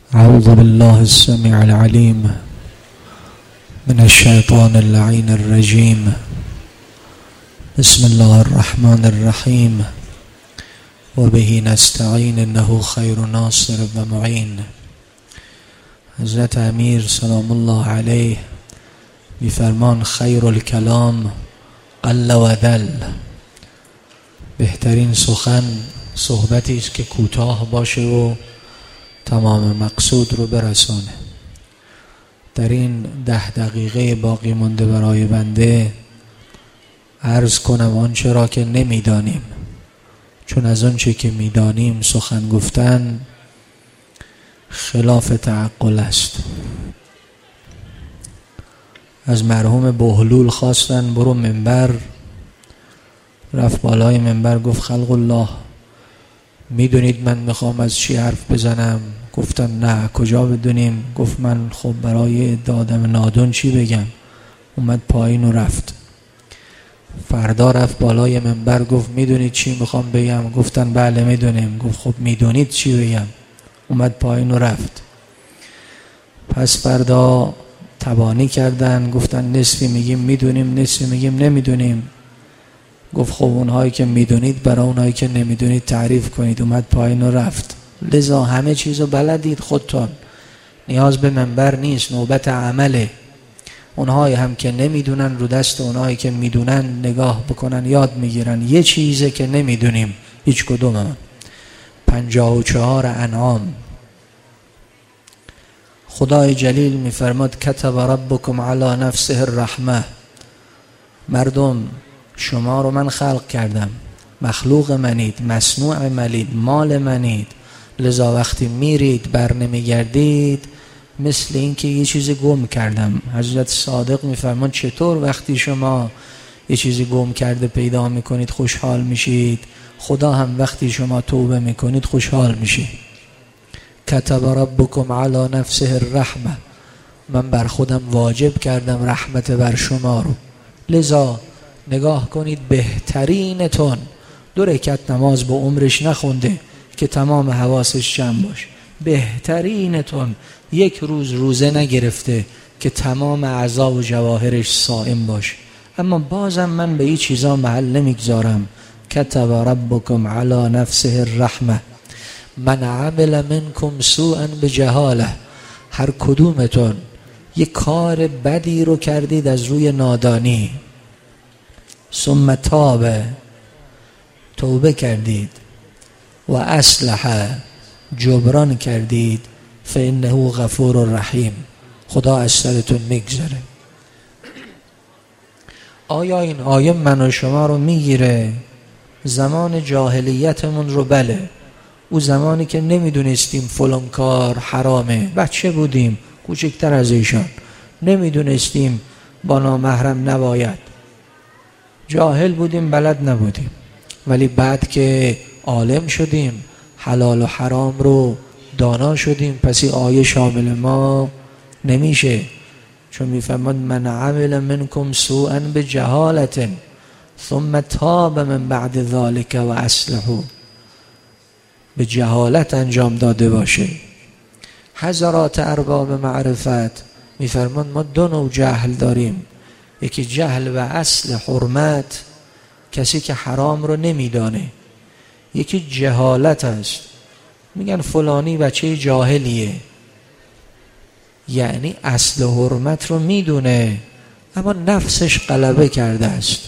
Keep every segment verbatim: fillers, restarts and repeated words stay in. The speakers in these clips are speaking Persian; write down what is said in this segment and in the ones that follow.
أعوذ بالله السميع العليم من الشيطان اللعين الرجيم. بسم الله الرحمن الرحيم وبه نستعين إنه خير ناصر ومعين. حضرت امیر سلام الله علیه میفرمان خیر الکلام قل و دل، بهترین سخن صحبتی است که کوتاه باشه و تمام مقصود رو برسانه. در این ده دقیقه باقی مونده برای بنده عرض کنم آنچه را که نمیدانیم، چون از آنچه که میدانیم سخن گفتن خلاف تعقل است. از مرحوم بهلول خواستن برو منبر، رفت بالای منبر گفت خلق الله میدونید من میخوام از چی حرف بزنم؟ گفتن نه، کجا بدونیم؟ گفت من خب برای دادم نادون چی بگم؟ اومد پایین و رفت. فردا رفت بالای منبر گفت میدونید چی میخوام بگم؟ گفتن بله میدونیم. گفت خب میدونید چی بگم؟ اومد پایین و رفت. پس فردا تبانی کردن، گفتن نصفی میگیم میدونیم، نصفی میگیم نمیدونیم. گفت خب اونهایی که میدونید برای اونهایی که نمیدونید تعریف کنید. اومد پایین و رفت. لذا همه چیزو بلدید خودتون، نیاز به منبر نیست، نوبت عمله. اونهایی هم که نمیدونن رو دست اونهایی که میدونن نگاه بکنن، یاد میگیرن. یه چیزه که نمیدونیم هیچ کدوم. پنجاه و چهار انعام خدای جلیل میفرماد کتب ربکم علی نفسه الرحمه، مردم شما رو من خلق کردم، مخلوق منید، مصنوع منید، مال منید. لذا وقتی میرید بر نمیگردید مثل این که یه چیزی گم کردم. حضرت صادق میفرمان چطور وقتی شما یه چیزی گم کرده پیدا میکنید خوشحال میشید، خدا هم وقتی شما توبه میکنید خوشحال میشه. کتب ربکم علی نفسه الرحمه، من بر خودم واجب کردم رحمت بر شما رو. لذا نگاه کنید بهترینتون دو رکعت نماز با عمرش نخونده که تمام حواسش جمع باشه. بهترینتون یک روز روزه نگرفته که تمام اعضا و جواهرش صائم باشه. اما بازم من به این چیزا محل نمیگذارم. کتب ربکم علی نفسه الرحمه من عمل منکم سوءا بجهاله، هر کدومتون یک کار بدی رو کردید از روی نادانی، ثم تاب، توبه کردید، و اصلح، جبران کردید، فانه غفور رحیم، خدا از سرتون میگذره. آیا این آیه من و شما رو میگیره؟ زمان جاهلیتمون رو بله، او زمانی که نمیدونستیم فلان کار حرامه، بچه بودیم کوچکتر از ایشان، نمیدونستیم با نامحرم نباید، جاهل بودیم، بلد نبودیم. ولی بعد که عالم شدیم، حلال و حرام رو دانا شدیم، پس این آیه شامل ما نمیشه. چون میفهمد من عمل منکم سوءا بجهالت ثم تاب من بعد ذلك و اصلحوا، به جهالت انجام داده باشه. حضرات ارباب معرفت میفرمان ما دو نوع جهل داریم. یکی جهل و اصل حرمت، کسی که حرام رو نمیدانه. یکی جهالت است، میگن فلانی بچه جاهلیه، یعنی اصل حرمت رو میدونه اما نفسش غلبه کرده است،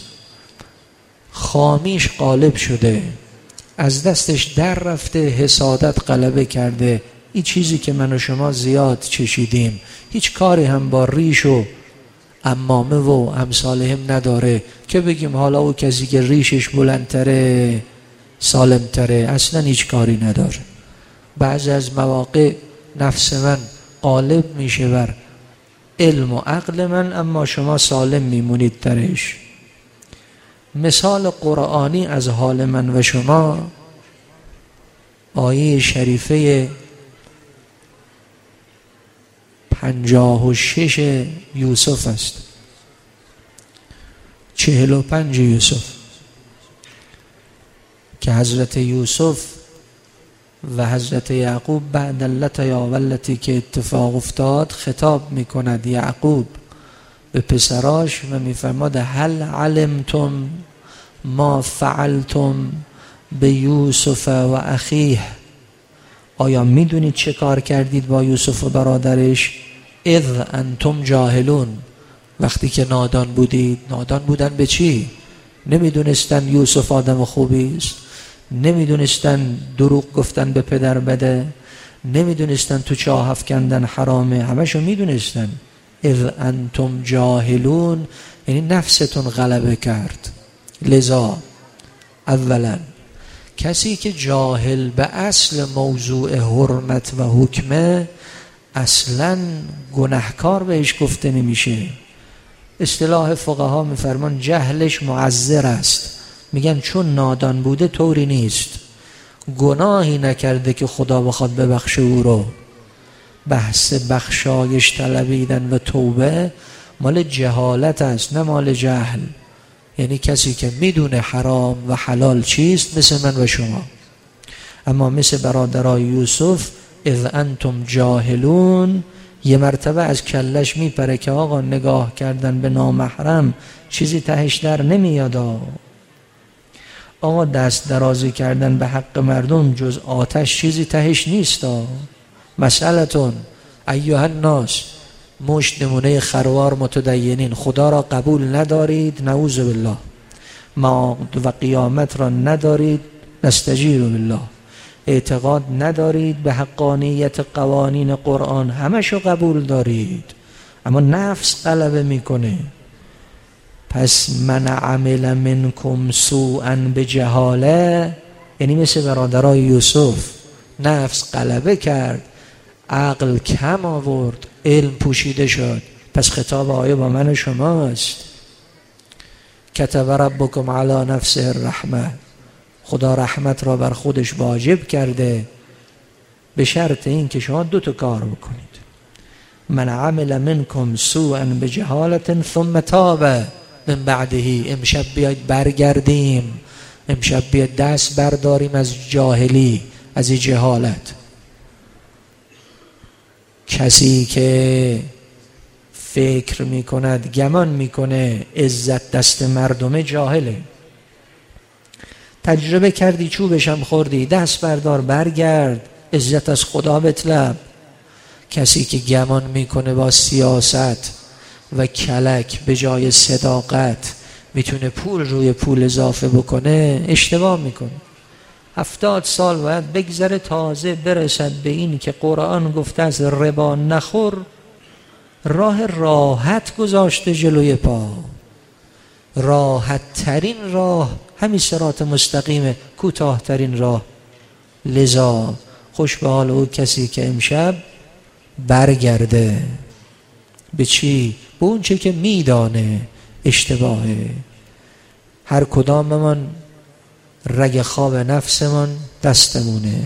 خامیش غالب شده، از دستش در رفته، حسادت غلبه کرده. این چیزی که من و شما زیاد چشیدیم، هیچ کاری هم با ریش و عمامه و امثالهم نداره که بگیم حالا او کسی که ریشش بلندتره سالمتره، اصلا هیچ کاری نداره. بعضی از مواقع نفس من غالب میشه بر علم و عقل من، اما شما سالم میمونید درش. مثال قرآنی از حال من و شما آیه شریفه پنجاه و شش یوسف است، چهل و پنج یوسف، که حضرت یوسف و حضرت یعقوب بعد اللت یا ولتی که اتفاق افتاد خطاب میکند یعقوب به پسراش و میفرماد هل علمتم ما فعلتم به یوسف و اخیه، آیا میدونید چه کار کردید با یوسف و برادرش؟ اذ انتم جاهلون، وقتی که نادان بودید. نادان بودن به چی؟ نمیدونستن یوسف آدم خوبی است، نمیدونستن دروغ گفتن به پدر بده، نمیدونستن تو چاه افکندن حرامه، همشو میدونستن. اذ انتم جاهلون یعنی نفستون غلبه کرد. لذا اولا کسی که جاهل به اصل موضوع حرمت و حکمه اصلا گناهکار بهش گفته نمیشه. اصطلاح فقها میفرمان جهلش معذر است، میگن چون نادان بوده طوری نیست، گناهی نکرده که خدا بخواد ببخشه او رو. بحث بخشایش طلبیدن و توبه مال جهالت است نه مال جهل. یعنی کسی که میدونه حرام و حلال چیست مثل من و شما. اما مثل برادرای یوسف اذ انتم جاهلون یه مرتبه از کلش میپره که آقا نگاه کردن به نامحرم چیزی تهش در نمیاد. آقا دست درازی کردن به حق مردم جز آتش چیزی تهش نیست. مسئلتون ایها الناس، مشت نمونه خروار متدینین خدا را قبول ندارید نعوذ بالله، ما و قیامت را ندارید نستجیر بالله، اعتقاد ندارید به حقانیت قوانین قرآن، همشو قبول دارید اما نفس غلبه میکنه. پس من عمل منکم سوءا بجهاله یعنی مثل برادرای یوسف، نفس غلبه کرد، عقل کم آورد، علم پوشیده شد. پس خطاب آیه با من و شماست. کتب ربکم علی نفسه الرحمه، خدا رحمت را بر خودش واجب کرده به شرط این که شما دو تا کار بکنید. من عمل منکم سوءا بجهالت ثم تاب من بعده، امشب بیاید برگردیم، امشب بیاید دست برداریم از جاهلی، از جهالت. کسی که فکر میکند گمان میکنه عزت دست مردمه جاهله. تجربه کردی چوبشم خوردی، دست بردار برگرد، عزت از خدا بطلب. کسی که گمان میکنه با سیاست و کلک به جای صداقت میتونه پول روی پول اضافه بکنه اشتباه میکنه. هفتاد سال باید بگذره تازه برسد به این که قرآن گفته از ربا نخور، راه راحت گذاشته جلوی پا. راحت ترین راه همین صراط مستقیمه، کوتاه ترین راه. لذا خوش به حال او کسی که امشب برگرده به چی؟ به اون چه که میدانه اشتباهه. هر کداممان رگ خواب نفسمان دستمونه.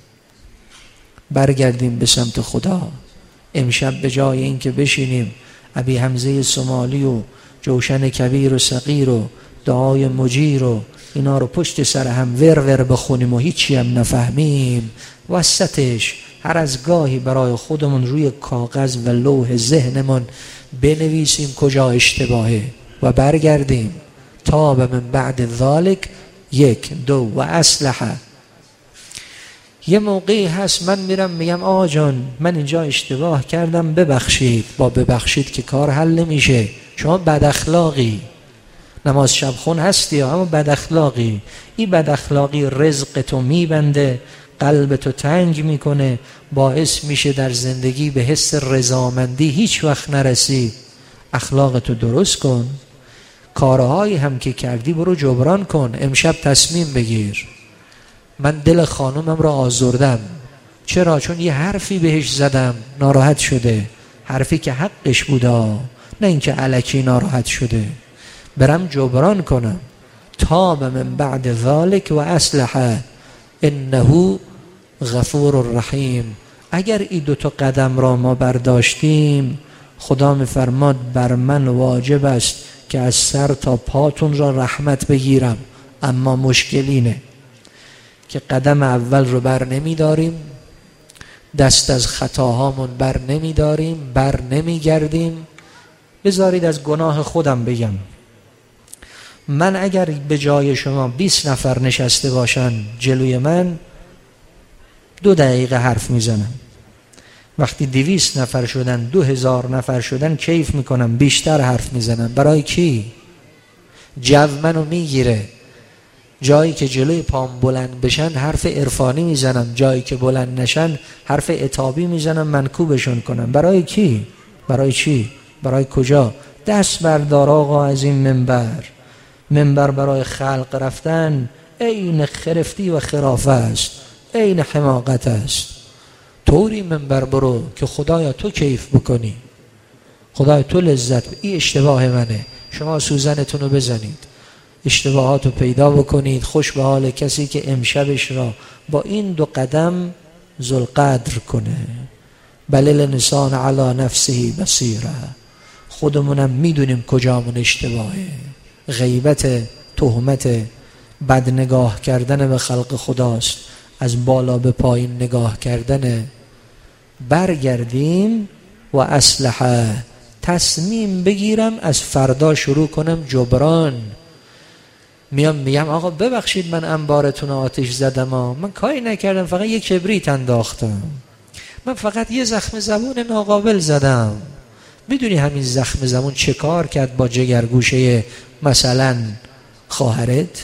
برگردیم به سمت خدا. امشب به جای این که بشینیم ابی حمزه سومالی و جوشن کبیر و صغیر و دعای مجیر و اینا رو پشت سر هم ور ور بخونیم و هیچی هم نفهمیم، وسطش هر از گاهی برای خودمون روی کاغذ و لوح ذهنمون بنویسیم کجا اشتباهه و برگردیم. تاب من بعد ذالک یک دو و اصلحه. یه موقعی هست من میرم میگم آقا جان من اینجا اشتباه کردم ببخشید. با ببخشید که کار حل نمیشه. شما بد اخلاقی، نماز شب خون هستی اما بد اخلاقی. این بد اخلاقی رزق تو میبنده، قلب تو تنگ میکنه، باعث میشه در زندگی به حس رضامندی هیچ وقت نرسی. اخلاق تو درست کن، کارهایی هم که کردی برو جبران کن. امشب تصمیم بگیر من دل خانومم را آزردم. چرا؟ چون یه حرفی بهش زدم ناراحت شده، حرفی که حقش بودا، نه اینکه الکی ناراحت شده. برم جبران کنم. تاب من بعد ذالک و اصلحه انه غفور رحیم. اگر این دوتا قدم را ما برداشتیم خدا میفرماد بر من واجب است که از سر تا پاتون را رحمت بگیرم. اما مشکل اینه که قدم اول رو بر نمی داریم، دست از خطاهامون بر نمی داریم، بر نمی گردیم. بذارید از گناه خودم بگم. من اگر به جای شما بیست نفر نشسته باشن جلوی من، دو دقیقه حرف میزنم. وقتی دویست نفر شدن، دو هزار نفر شدن، کیف میکنم، بیشتر حرف میزنم. برای کی؟ جو منو میگیره. جایی که جلوی پام بلند بشن حرف عرفانی میزنم، جایی که بلند نشن حرف عتابی میزنم، منکوبشون کنم. برای کی؟ برای چی؟ برای کجا؟ دست بردار آقا از این منبر. منبر برای خلق رفتن عین خرفتی و خرافه است، عین حماقت است. طوری منبر برو که خدایا تو کیف بکنی، خدایا تو لذت. این اشتباه منه، شما سوزنتون رو بزنید، اشتباهات رو پیدا بکنید. خوش به حال کسی که امشبش را با این دو قدم ذوالقدر کنه. بل الانسان علی نفسه بصیره. خودمونم میدونیم کجامون اشتباهه. غیبت، تهمت، بد نگاه کردن به خلق خداست، از بالا به پایین نگاه کردن. برگردیم و اصلحه، تصمیم بگیرم از فردا شروع کنم جبران. میام میگم آقا ببخشید من انبارتون آتش زدم ها. من کاری نکردم، فقط یک کبریت انداختم، من فقط یه زخم زبون ناقابل زدم. میدونی همین زخم زبون چه کار کرد با جگرگوشه مثلا خواهرت؟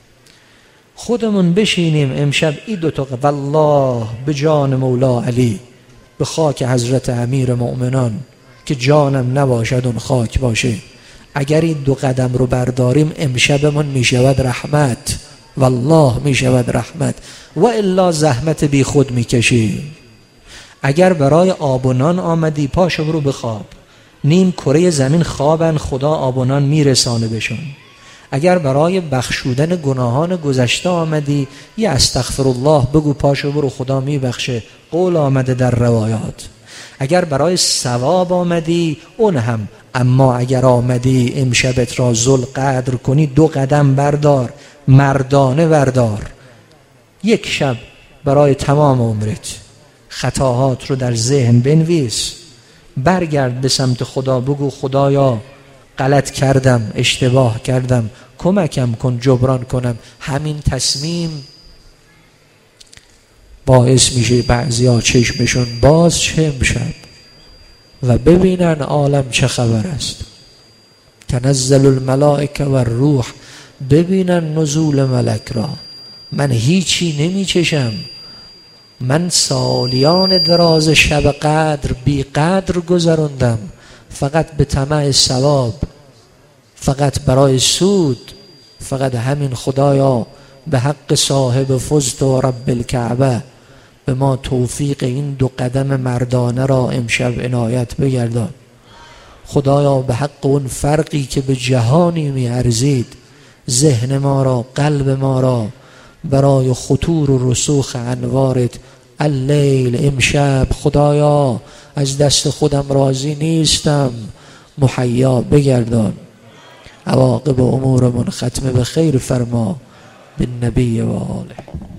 خودمون بشینیم امشب این دوتا، والله به جان مولا علی، به خاک حضرت امیر مؤمنان که جانم نباشد اون خاک باشه، اگر این دو قدم رو برداریم امشبمون میشود رحمت، والله میشود رحمت. و الا زحمت بی خود میکشی. اگر برای آب و نان آمدی پاشو برو بخواب. نیم کره زمین خوابن، خدا آب و نان میرسانه بشون. اگر برای بخشودن گناهان گذشته آمدی، یه استغفر الله بگو پاشو برو، خدا میبخشه، قول آمده در روایات. اگر برای ثواب آمدی اون هم. اما اگر آمدی امشبت را ذوالقدر کنی، دو قدم بردار، مردانه بردار. یک شب برای تمام عمرت خطاهات رو در ذهن بنویس، برگرد به سمت خدا، بگو خدایا غلط کردم، اشتباه کردم، کمکم کن جبران کنم. همین تصمیم باعث میشه بعضی ها چشمشون باز چه امشب و ببینن عالم چه خبر است. تنزل الملائکه و الروح، ببینن نزول ملک را. من هیچی نمی چشم، من سالیان دراز شب قدر بی قدر گذراندم، فقط به طمع ثواب، فقط برای سود، فقط همین. خدایا به حق صاحب فزت و رب الکعبه به ما توفیق این دو قدم مردانه را امشب عنایت بگردان. خدایا به حق اون فرقی که به جهانی می ارزید، ذهن ما را، قلب ما را برای خطور و رسوخ انوارت اللیل امشب، خدایا از دست خودم راضی نیستم، محیا بگردان. عواقب امورمون ختم به خیر فرما، بالنبی و آله.